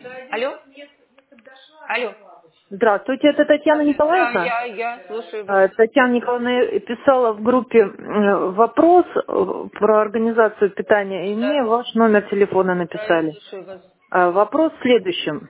Алло? Алло. Здравствуйте, это Татьяна Да, Николаевна. я слушаю вас. Татьяна Николаевна писала в группе вопрос про организацию питания, и мне Да, ваш номер телефона да, я написали. слушаю вас. Вопрос в следующем.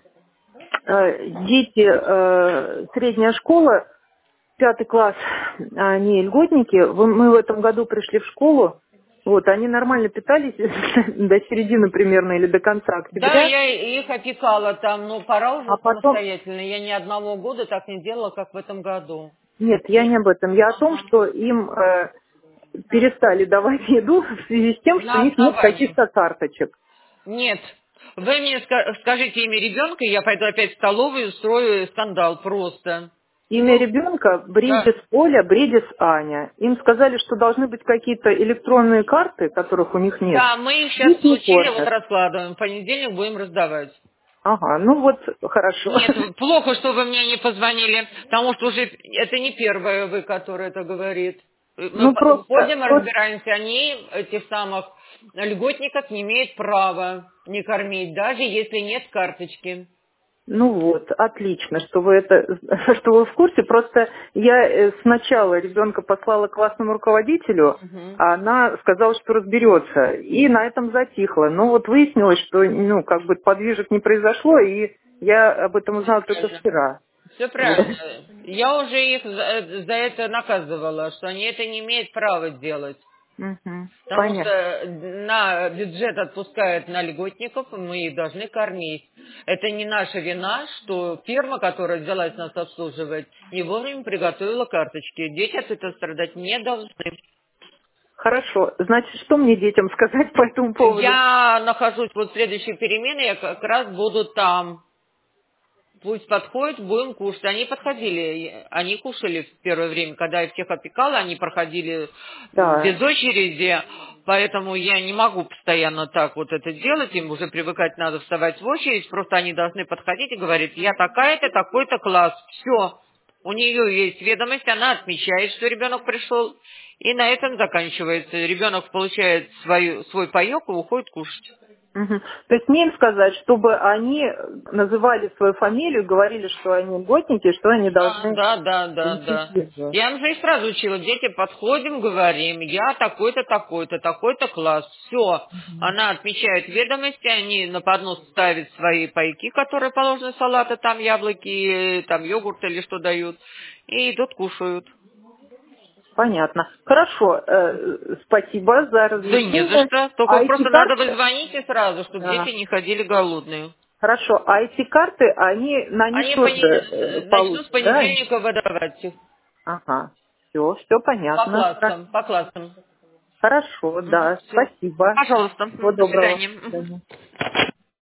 Дети, средняя школа, 5 класс, они льготники. Мы в этом году пришли в школу. Вот, они нормально питались до середины примерно или до конца Да, октября, я их опекала там, но пора а уже потом... самостоятельно. Я ни одного года так не делала, как в этом году. Нет, я не об этом. Я о том, Ага. что им перестали давать еду в связи с тем, что у На них нет основании. каких-то карточек. Нет. Вы мне скажите имя ребенка, и я пойду опять в столовую и устрою скандал просто. Имя ребенка Да. Бредис Оля, Бредис Аня. Им сказали, что должны быть какие-то электронные карты, которых у них нет. Да, мы их сейчас Их не получили, вот кормят. раскладываем. В понедельник будем раздавать. Ага, ну вот, хорошо. Нет, плохо, что вы мне не позвонили, потому что уже это не первая вы, которая это говорит. Мы Ну просто, ходим и разбираемся, они, этих самых льготников, не имеют права не кормить, даже если нет карточки. ну вот, отлично, что вы это, что вы в курсе. Просто я сначала ребенка послала к классному руководителю, Мгм. а она сказала, что разберется. И на этом затихло. Но вот выяснилось, что, ну, как бы подвижек не произошло, и я об этом Все узнала только правильно. вчера. Все Вот. правильно. Я уже их за это наказывала, что они это не имеют права делать. Мгм. Потому Понятно. что на бюджет отпускают на льготников, и мы их должны кормить. Это не наша вина, что фирма, которая взялась нас обслуживать, не вовремя приготовила карточки. Дети от этого страдать не должны. Хорошо. Значит, что мне детям сказать по этому поводу? Я нахожусь, вот в следующей перемене, я как раз буду там. Пусть подходят, будем кушать. Они подходили, они кушали в первое время, когда я всех опекала, они проходили Да. без очереди, поэтому я не могу постоянно так вот это делать, им уже привыкать надо вставать в очередь, просто они должны подходить и говорить, я такая-то, такой-то класс, все. У нее есть ведомость, она отмечает, что ребенок пришел, и на этом заканчивается. Ребенок получает свой паек и уходит кушать. Мгм. То есть мне им сказать, чтобы они называли свою фамилию, говорили, что они льготники, что они должны Да. получить еду. Я уже и сразу учила. Дети, подходим, говорим, я такой-то, такой-то, такой-то класс. Все. Она отмечает ведомости, они на поднос ставят свои пайки, которые положены салата, там яблоки, там йогурт или что дают, и идут кушают. Понятно. Хорошо. Спасибо за Да не за разъяснение. что. Только А эти просто надо вы карты... звоните сразу, чтобы дети не ходили голодные. Хорошо. А эти карты, они на них Они тоже начнут с получат, да? понедельника выдавать их Ага. Все по понятно. классам, по классам. Хорошо, да. Все. Спасибо. Пожалуйста. Всего До доброго. свидания. До свидания.